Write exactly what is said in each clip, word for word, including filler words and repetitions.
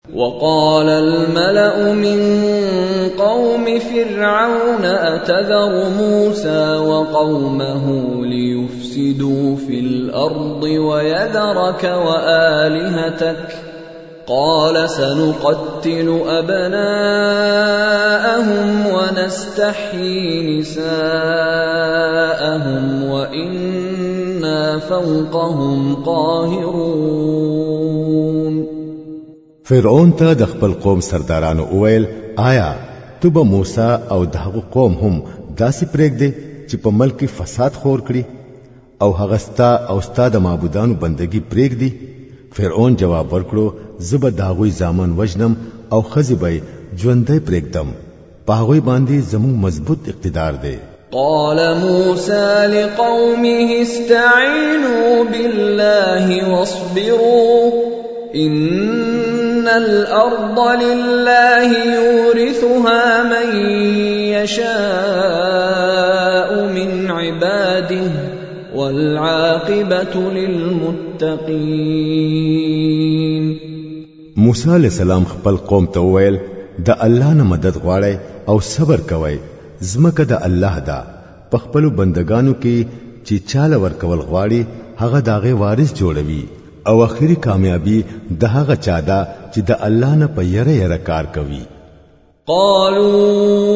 وقال الملأ من قوم فرعون أتذر موسى وقومه ليفسدوا في الأرض ويذرك وآلهتك قال سنقتل أبناءهم ونستحيي نساءهم وإنا فوقهم قاهرون. فرعون ته د خپل قوم سردارانو اویل آیا تو به موسی او دغه قوم هم داسې پرېږدې چې په ملک فساد خور کړي او هغه ستا او ستا د معبودانو بندگی پرېږدي؟ فرعون جواب ورکړو زب داغوی زامن وجنم او خزی به ژوندۍ پرېږدم، په هغوی باندې زموږ مضبوط اقتدار دی. قال موسى لقومه استعينوا بالله واصبروا إن الأرض لله يورثها من يشاء من عباده والعاقبة للمتقين. موسی علیہ السلام خپل قوم ته وویل د الله نه مدد غواړئ او صبر کوئ، زمکه د الله ده، په خپل بندگانو کې چې چاله ورکول غواړي هغه داغه وارث جوړوي او اخري کامیابی د هغه چا ده چې د الله نه په یره یره کار کوي. قالوا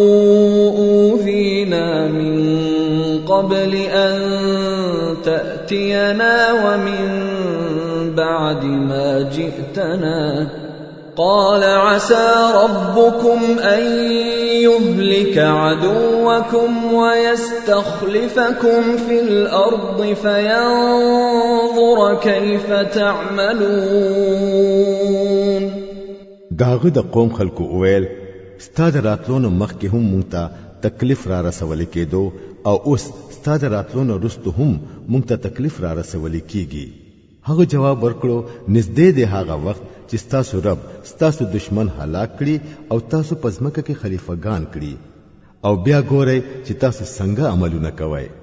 اوذینا من قبل ان تأتينا ومن بعد ما جئتنا قال عسى ربكم أن يهلك عدوكم ويستخلفكم في الأرض فينظر كيف تعملون. داغه د قوم خلکو اویل ستاد راتلون مخکې هم مونږ ته تکلیف را رسول کېدو او اوس ستاد راتلون رستو هم مونږ ته تکلیف را رسول کېږي. هغه جواب ورکړو نږدې دی هغه وخت چې تاسو رب تاسو دشمن هلاک کړي او تاسو پزمکه کې خلیفګان کړي او بیا ګورئ چې تاسو څنګه عملونه کوئ.